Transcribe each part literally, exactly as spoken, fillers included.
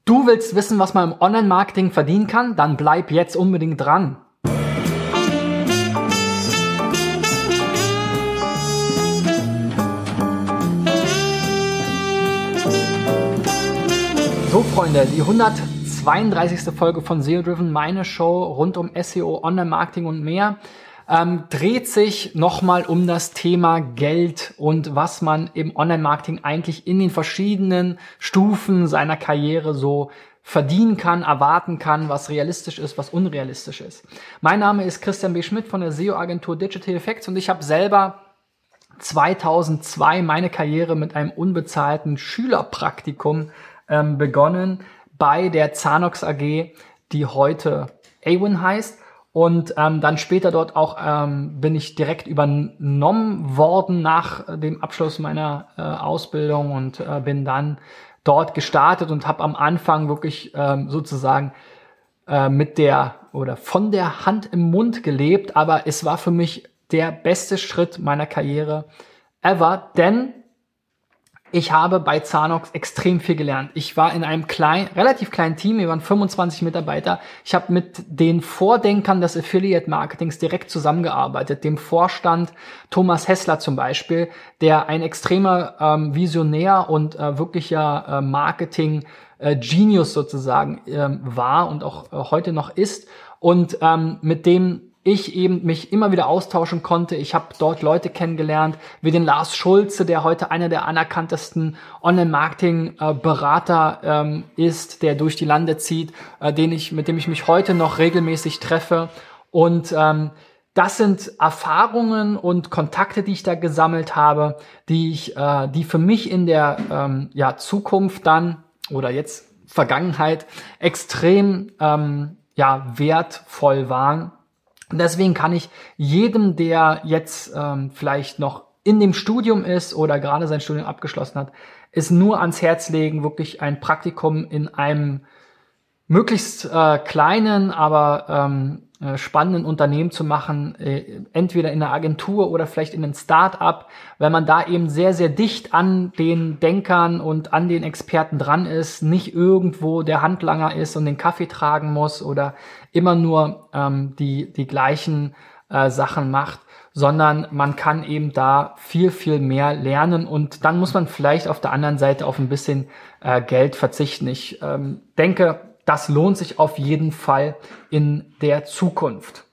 Du willst wissen, was man im Online-Marketing verdienen kann? Dann bleib jetzt unbedingt dran. So Freunde, die hundertzweiunddreißigste Folge von S E O-Driven, meine Show rund um S E O, Online-Marketing und mehr, ähm, dreht sich nochmal um das Thema Geld und was man im Online-Marketing eigentlich in den verschiedenen Stufen seiner Karriere so verdienen kann, erwarten kann, was realistisch ist, was unrealistisch ist. Mein Name ist Christian B. Schmidt von der S E O-Agentur Digital Effects und ich habe selber zweitausendzwei meine Karriere mit einem unbezahlten Schülerpraktikum ähm, begonnen bei der Zanox A G, die heute Awin heißt. Und ähm, dann später dort auch ähm, bin ich direkt übernommen worden nach dem Abschluss meiner äh, Ausbildung und äh, bin dann dort gestartet und habe am Anfang wirklich ähm, sozusagen äh, mit der oder von der Hand im Mund gelebt. Aber es war für mich der beste Schritt meiner Karriere ever, denn ich habe bei Zanox extrem viel gelernt. Ich war in einem kleinen, relativ kleinen Team, wir waren fünfundzwanzig Mitarbeiter. Ich habe mit den Vordenkern des Affiliate-Marketings direkt zusammengearbeitet. Dem Vorstand Thomas Hessler zum Beispiel, der ein extremer ähm, Visionär und äh, wirklicher äh, Marketing-Genius äh, sozusagen äh, war und auch äh, heute noch ist. Und ähm, mit dem ich eben mich immer wieder austauschen konnte. Ich habe dort Leute kennengelernt, wie den Lars Schulze, der heute einer der anerkanntesten Online-Marketing-Berater ähm, ist, der durch die Lande zieht, äh, den ich, mit dem ich mich heute noch regelmäßig treffe. Und ähm, das sind Erfahrungen und Kontakte, die ich da gesammelt habe, die ich, äh, die für mich in der ähm, ja, Zukunft dann oder jetzt Vergangenheit extrem ähm, ja wertvoll waren. Und deswegen kann ich jedem, der jetzt ähm, vielleicht noch in dem Studium ist oder gerade sein Studium abgeschlossen hat, es nur ans Herz legen, wirklich ein Praktikum in einem möglichst äh, kleinen, aber ähm, äh, spannenden Unternehmen zu machen, äh, entweder in einer Agentur oder vielleicht in einem Start-up, weil man da eben sehr, sehr dicht an den Denkern und an den Experten dran ist, nicht irgendwo der Handlanger ist und den Kaffee tragen muss oder immer nur ähm, die die gleichen äh, Sachen macht, sondern man kann eben da viel, viel mehr lernen und dann muss man vielleicht auf der anderen Seite auf ein bisschen äh, Geld verzichten. Ich ähm, denke, das lohnt sich auf jeden Fall in der Zukunft.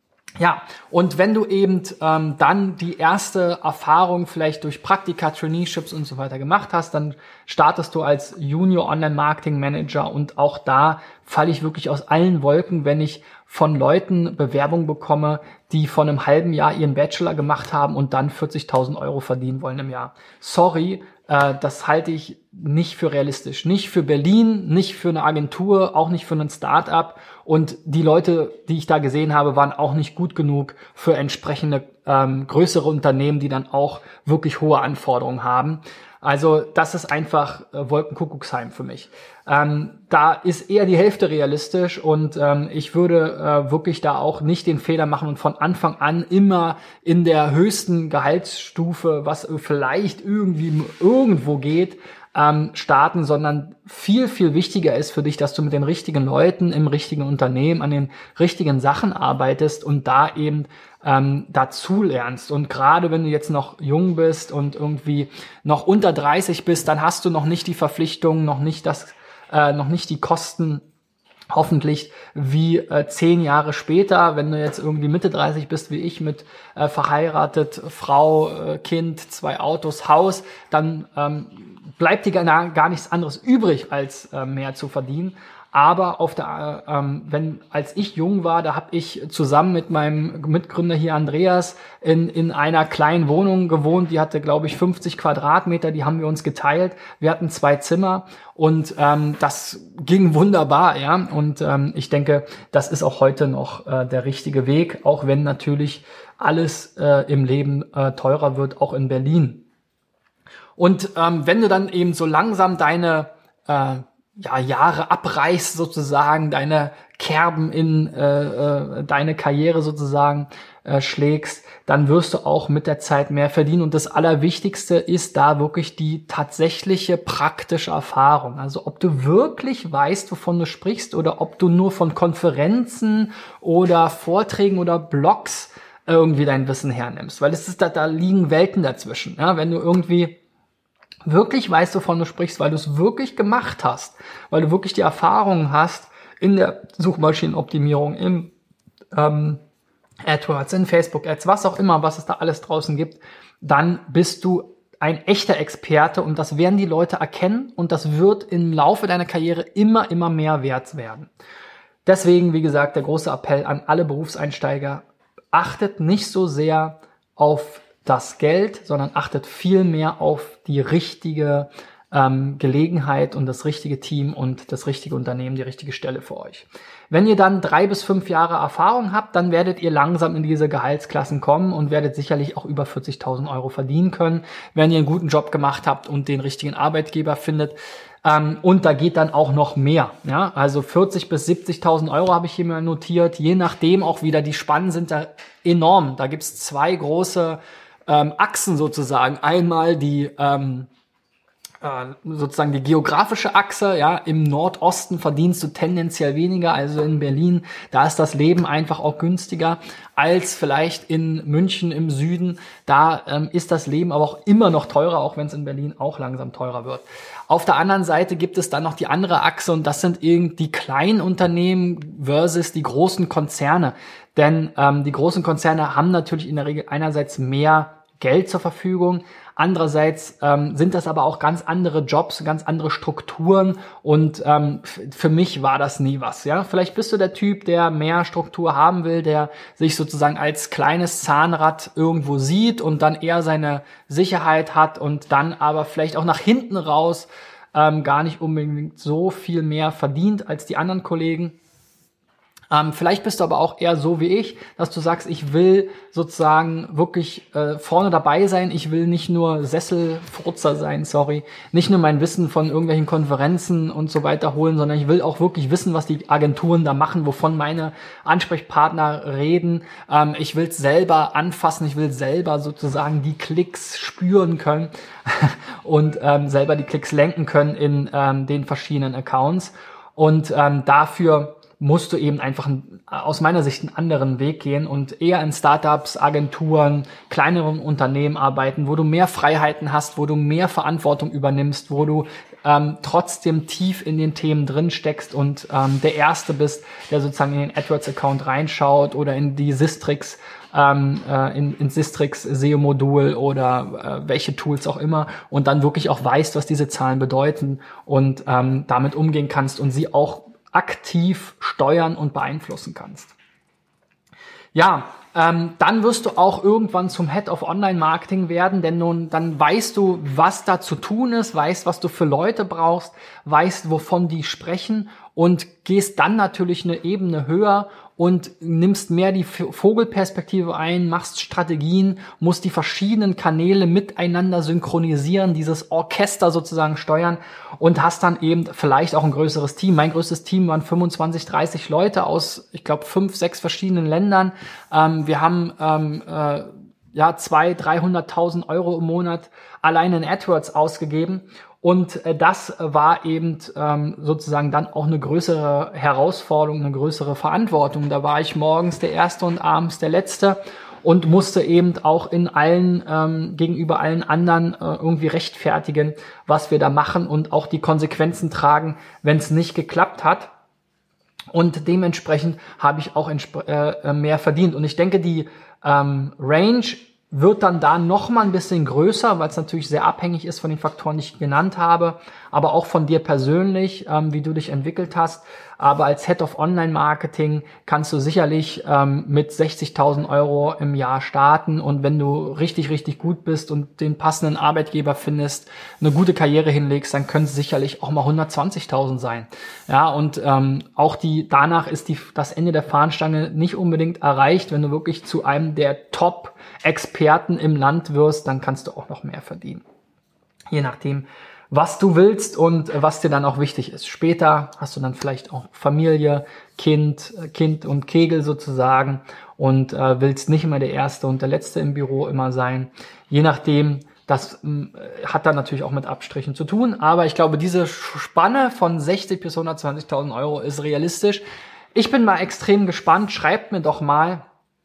Ja, und wenn du eben ähm, dann die erste Erfahrung vielleicht durch Praktika, Traineeships und so weiter gemacht hast, dann startest du als Junior Online Marketing Manager und auch da falle ich wirklich aus allen Wolken, wenn ich von Leuten Bewerbungen bekomme, die vor einem halben Jahr ihren Bachelor gemacht haben und dann vierzigtausend Euro verdienen wollen im Jahr. Sorry, äh, das halte ich nicht für realistisch. Nicht für Berlin, nicht für eine Agentur, auch nicht für ein Start-up. Und die Leute, die ich da gesehen habe, waren auch nicht gut genug für entsprechende ähm, größere Unternehmen, die dann auch wirklich hohe Anforderungen haben. Also das ist einfach äh, Wolkenkuckucksheim für mich. Ähm, da ist eher die Hälfte realistisch und ähm, ich würde äh, wirklich da auch nicht den Fehler machen und von Anfang an immer in der höchsten Gehaltsstufe, was vielleicht irgendwie irgendwo geht, ähm, starten, sondern viel, viel wichtiger ist für dich, dass du mit den richtigen Leuten im richtigen Unternehmen an den richtigen Sachen arbeitest und da eben ähm, dazu lernst. Und gerade wenn du jetzt noch jung bist und irgendwie noch unter dreißig bist, dann hast du noch nicht die Verpflichtung, noch nicht das, äh, noch nicht die Kosten, hoffentlich wie äh, zehn Jahre später, wenn du jetzt irgendwie Mitte dreißig bist wie ich mit äh, verheiratet, Frau, äh, Kind, zwei Autos, Haus, dann ähm, bleibt dir gar, gar nichts anderes übrig, als äh, mehr zu verdienen. Aber auf der, ähm, wenn als ich jung war, da habe ich zusammen mit meinem Mitgründer hier Andreas in in einer kleinen Wohnung gewohnt. Die hatte, glaube ich, fünfzig Quadratmeter. Die haben wir uns geteilt. Wir hatten zwei Zimmer und ähm, das ging wunderbar, ja. Und ähm, ich denke, das ist auch heute noch äh, der richtige Weg, auch wenn natürlich alles äh, im Leben äh, teurer wird, auch in Berlin. Und ähm, wenn du dann eben so langsam deine äh, ja, Jahre abreißt sozusagen, deine Kerben in äh, äh, deine Karriere sozusagen äh, schlägst, dann wirst du auch mit der Zeit mehr verdienen. Und das Allerwichtigste ist da wirklich die tatsächliche praktische Erfahrung. Also ob du wirklich weißt, wovon du sprichst, oder ob du nur von Konferenzen oder Vorträgen oder Blogs irgendwie dein Wissen hernimmst. Weil es ist da, da liegen Welten dazwischen. Ja? Wenn du irgendwie wirklich weißt, wovon du sprichst, weil du es wirklich gemacht hast, weil du wirklich die Erfahrungen hast in der Suchmaschinenoptimierung, im ähm, AdWords, in Facebook-Ads, was auch immer, was es da alles draußen gibt, dann bist du ein echter Experte, und das werden die Leute erkennen, und das wird im Laufe deiner Karriere immer, immer mehr wert werden. Deswegen, wie gesagt, der große Appell an alle Berufseinsteiger: achtet nicht so sehr auf das Geld, sondern achtet viel mehr auf die richtige ähm, Gelegenheit und das richtige Team und das richtige Unternehmen, die richtige Stelle für euch. Wenn ihr dann drei bis fünf Jahre Erfahrung habt, dann werdet ihr langsam in diese Gehaltsklassen kommen und werdet sicherlich auch über vierzigtausend Euro verdienen können, wenn ihr einen guten Job gemacht habt und den richtigen Arbeitgeber findet. Ähm, und da geht dann auch noch mehr. Ja? Also vierzig bis siebzigtausend Euro habe ich hier mal notiert. Je nachdem auch wieder, die Spannen sind da enorm. Da gibt's zwei große ähm, Achsen sozusagen. Einmal die ähm, äh, sozusagen die geografische Achse. Ja, im Nordosten verdienst du tendenziell weniger. Also in Berlin, da ist das Leben einfach auch günstiger als vielleicht in München im Süden. Da ähm, ist das Leben aber auch immer noch teurer, auch wenn es in Berlin auch langsam teurer wird. Auf der anderen Seite gibt es dann noch die andere Achse, und das sind irgendwie die kleinen Unternehmen versus die großen Konzerne. Denn ähm, die großen Konzerne haben natürlich in der Regel einerseits mehr Geld zur Verfügung, andererseits ähm, sind das aber auch ganz andere Jobs, ganz andere Strukturen, und ähm, f- für mich war das nie was. Ja, vielleicht bist du der Typ, der mehr Struktur haben will, der sich sozusagen als kleines Zahnrad irgendwo sieht und dann eher seine Sicherheit hat und dann aber vielleicht auch nach hinten raus ähm, gar nicht unbedingt so viel mehr verdient als die anderen Kollegen. Ähm, vielleicht bist du aber auch eher so wie ich, dass du sagst, ich will sozusagen wirklich äh, vorne dabei sein. Ich will nicht nur Sesselfurzer sein, sorry, nicht nur mein Wissen von irgendwelchen Konferenzen und so weiter holen, sondern ich will auch wirklich wissen, was die Agenturen da machen, wovon meine Ansprechpartner reden. Ähm, ich will es selber anfassen, ich will selber sozusagen die Klicks spüren können und ähm, selber die Klicks lenken können in ähm, den verschiedenen Accounts. Und ähm, dafür musst du eben einfach einen, aus meiner Sicht einen anderen Weg gehen und eher in Startups, Agenturen, kleineren Unternehmen arbeiten, wo du mehr Freiheiten hast, wo du mehr Verantwortung übernimmst, wo du ähm, trotzdem tief in den Themen drin steckst und ähm, der Erste bist, der sozusagen in den AdWords-Account reinschaut oder in die Sistrix, ähm, äh, in, in Sistrix S E O-Modul oder äh, welche Tools auch immer, und dann wirklich auch weißt, was diese Zahlen bedeuten und ähm, damit umgehen kannst und sie auch aktiv steuern und beeinflussen kannst. Ja, ähm, dann wirst du auch irgendwann zum Head of Online-Marketing werden, denn nun, dann weißt du, was da zu tun ist, weißt, was du für Leute brauchst, weißt, wovon die sprechen, und gehst dann natürlich eine Ebene höher und nimmst mehr die Vogelperspektive ein, machst Strategien, musst die verschiedenen Kanäle miteinander synchronisieren, dieses Orchester sozusagen steuern, und hast dann eben vielleicht auch ein größeres Team. Mein größtes Team waren fünfundzwanzig, dreißig Leute aus, ich glaube, fünf, sechs verschiedenen Ländern. Ähm, wir haben ähm, äh, ja zweihunderttausend, dreihunderttausend Euro im Monat allein in AdWords ausgegeben. Und äh, das war eben ähm, sozusagen dann auch eine größere Herausforderung, eine größere Verantwortung. Da war ich morgens der Erste und abends der Letzte und musste eben auch in allen ähm, gegenüber allen anderen äh, irgendwie rechtfertigen, was wir da machen, und auch die Konsequenzen tragen, wenn es nicht geklappt hat. Und dementsprechend habe ich auch entsp- äh, mehr verdient. Und ich denke, die ähm, Range wird dann da noch mal ein bisschen größer, weil es natürlich sehr abhängig ist von den Faktoren, die ich genannt habe, aber auch von dir persönlich, ähm, wie du dich entwickelt hast. Aber als Head of Online-Marketing kannst du sicherlich ähm, mit sechzigtausend Euro im Jahr starten, und wenn du richtig, richtig gut bist und den passenden Arbeitgeber findest, eine gute Karriere hinlegst, dann können es sicherlich auch mal hundertzwanzigtausend sein. Ja, und ähm, auch die danach ist die das Ende der Fahnenstange nicht unbedingt erreicht. Wenn du wirklich zu einem der Top-Experten im Land wirst, dann kannst du auch noch mehr verdienen. Je nachdem, was du willst und was dir dann auch wichtig ist. Später hast du dann vielleicht auch Familie, Kind, Kind und Kegel sozusagen und äh, willst nicht immer der Erste und der Letzte im Büro immer sein. Je nachdem, das äh, hat dann natürlich auch mit Abstrichen zu tun. Aber ich glaube, diese Spanne von sechzig bis hundertzwanzigtausend Euro ist realistisch. Ich bin mal extrem gespannt. Schreibt mir doch mal,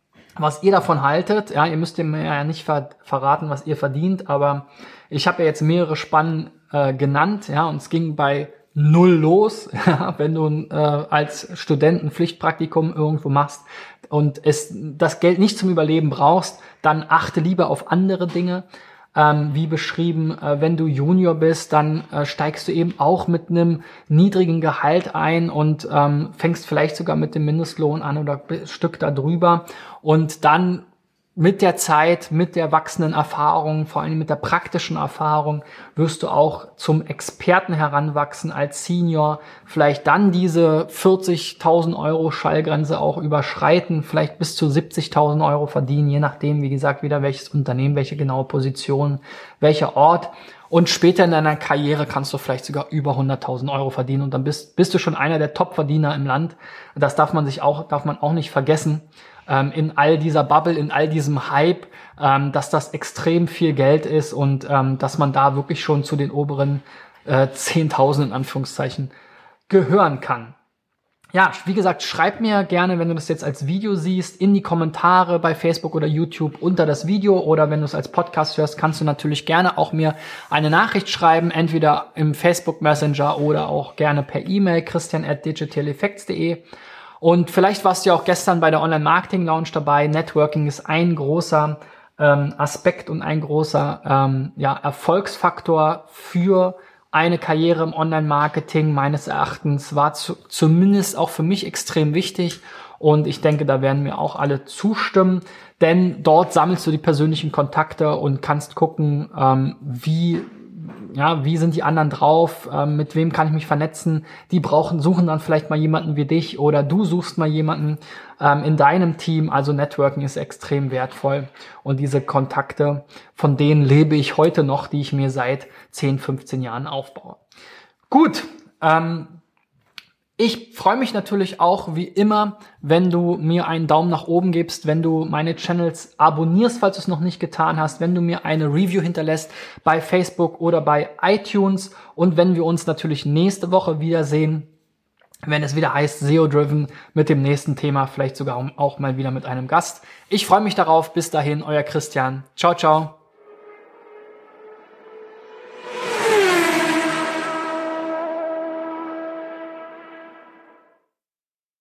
was ihr davon haltet. Ja, ihr müsst mir ja nicht ver- verraten, was ihr verdient, aber ich habe ja jetzt mehrere Spannen äh, genannt, ja, und es ging bei null los, ja, wenn du äh, als Student ein Pflichtpraktikum irgendwo machst und es das Geld nicht zum Überleben brauchst, dann achte lieber auf andere Dinge. Ähm, wie beschrieben, äh, wenn du Junior bist, dann äh, steigst du eben auch mit einem niedrigen Gehalt ein und ähm, fängst vielleicht sogar mit dem Mindestlohn an oder ein Stück darüber und dann mit der Zeit, mit der wachsenden Erfahrung, vor allem mit der praktischen Erfahrung, wirst du auch zum Experten heranwachsen als Senior, vielleicht dann diese vierzigtausend Euro Schallgrenze auch überschreiten, vielleicht bis zu siebzigtausend Euro verdienen, je nachdem, wie gesagt, wieder welches Unternehmen, welche genaue Position, welcher Ort. Und später in deiner Karriere kannst du vielleicht sogar über hunderttausend Euro verdienen und dann bist, bist du schon einer der Top-Verdiener im Land. Das darf man sich auch, darf man auch nicht vergessen. Ähm, in all dieser Bubble, in all diesem Hype, ähm, dass das extrem viel Geld ist und ähm, dass man da wirklich schon zu den oberen äh, zehntausend in Anführungszeichen gehören kann. Ja, wie gesagt, schreib mir gerne, wenn du das jetzt als Video siehst, in die Kommentare bei Facebook oder YouTube unter das Video oder wenn du es als Podcast hörst, kannst du natürlich gerne auch mir eine Nachricht schreiben, entweder im Facebook Messenger oder auch gerne per E-Mail christian at digitaleffects punkt de. Und vielleicht warst du ja auch gestern bei der Online-Marketing-Lounge dabei. Networking ist ein großer ähm, Aspekt und ein großer ähm, ja, Erfolgsfaktor für eine Karriere im Online-Marketing. Meines Erachtens war zu, zumindest auch für mich extrem wichtig. Und ich denke, da werden mir auch alle zustimmen. Denn dort sammelst du die persönlichen Kontakte und kannst gucken, ähm, wie... Ja, wie sind die anderen drauf? Ähm, mit wem kann ich mich vernetzen? Die brauchen, suchen dann vielleicht mal jemanden wie dich oder du suchst mal jemanden ähm, in deinem Team. Also Networking ist extrem wertvoll und diese Kontakte, von denen lebe ich heute noch, die ich mir seit zehn, fünfzehn Jahren aufbaue. Gut, ähm, ich freue mich natürlich auch wie immer, wenn du mir einen Daumen nach oben gibst, wenn du meine Channels abonnierst, falls du es noch nicht getan hast, wenn du mir eine Review hinterlässt bei Facebook oder bei iTunes und wenn wir uns natürlich nächste Woche wiedersehen, wenn es wieder heißt S E O-Driven mit dem nächsten Thema, vielleicht sogar auch mal wieder mit einem Gast. Ich freue mich darauf. Bis dahin, euer Christian. Ciao, ciao.